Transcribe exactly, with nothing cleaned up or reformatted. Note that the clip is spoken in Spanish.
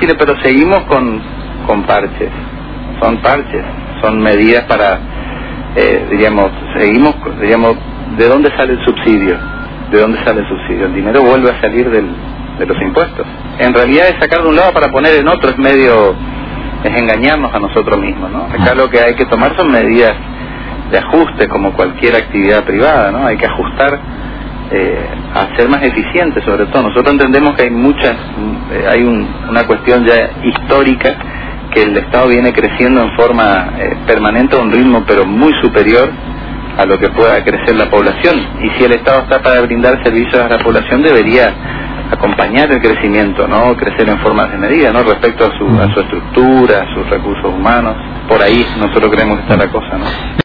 difíciles, pero seguimos con, con parches. Son parches, son medidas para, eh, diríamos, seguimos, diríamos, ¿de dónde sale el subsidio? ¿De dónde sale el subsidio? El dinero vuelve a salir del, de los impuestos. En realidad es sacar de un lado para poner en otro, es medio, es engañarnos a nosotros mismos, ¿no? Acá lo que hay que tomar son medidas de ajuste, como cualquier actividad privada, ¿no? Hay que ajustar eh, a ser más eficiente, sobre todo. Nosotros entendemos que hay muchas, eh, hay un, una cuestión ya histórica, que el Estado viene creciendo en forma eh, permanente a un ritmo pero muy superior a lo que pueda crecer la población, y si el Estado está para brindar servicios a la población, debería acompañar el crecimiento, no crecer en forma desmedida, ¿no? Respecto a su, a su estructura, a sus recursos humanos. Por ahí nosotros creemos que está la cosa, ¿no?